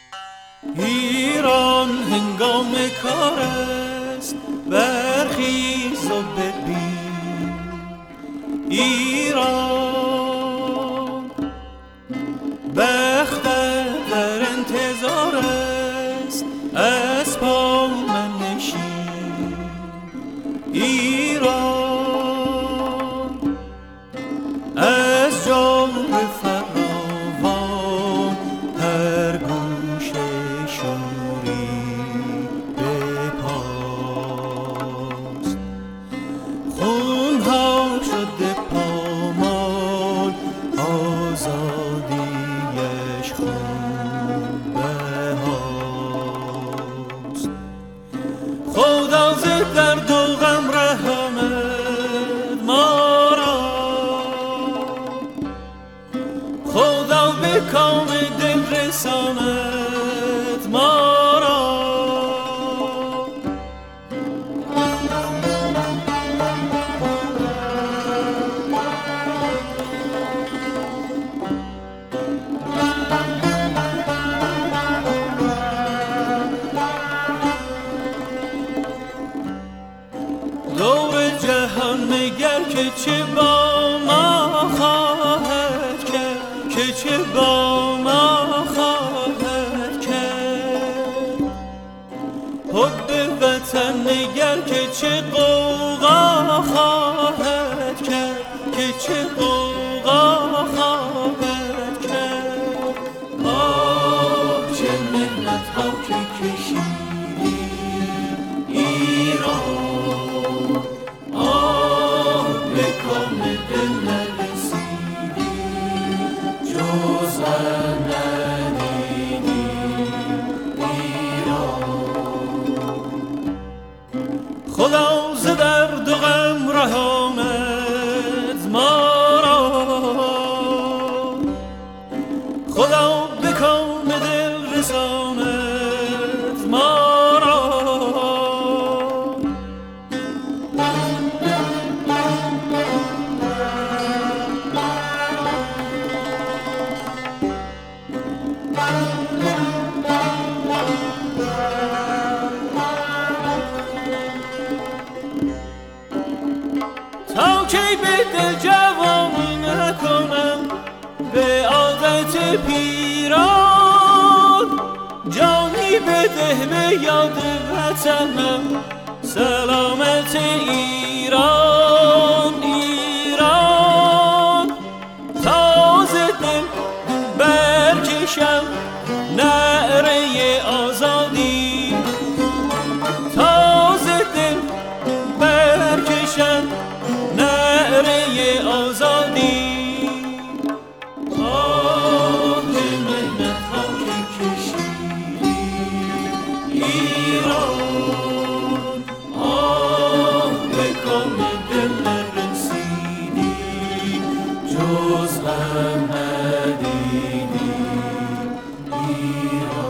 ایران هنگام کار است، برخیز و ببین. ایران بخت در انتظار است، از پا منشین. ایران از جور فراوان هر گوشه شوری بپاست. خونها شده پامان، آزادیش خون بهاست. خدا ز درد و غم رحمت ما را، خدا به کام دل رساند ما را. دور جهان نگر که چه با ما خواهد کرد، که چه با ما خواهد کرد. حب وطن نگر که چه غوغا خواهد کرد، که چه غوغا خواهد کرد. آه چه منت ها که کشیدی ایران، آه به کام دل نرسیدی، جز غم ندیدی ایران. خدا ز درد و غم رحمت ما را، خدا به کام دل رساند ما را. تا کی به دل جوانی نکنم به عادت پیران، جانی بده به یاد وطنم سلامت ایران. ایران تازه دل برکشم نعره آزادی، تازه دل برکشم نعره آزادی. آه چه منت ها که کشیدی ایران، آه به کام دل نرسیدی، جز غم ندیدی ایران.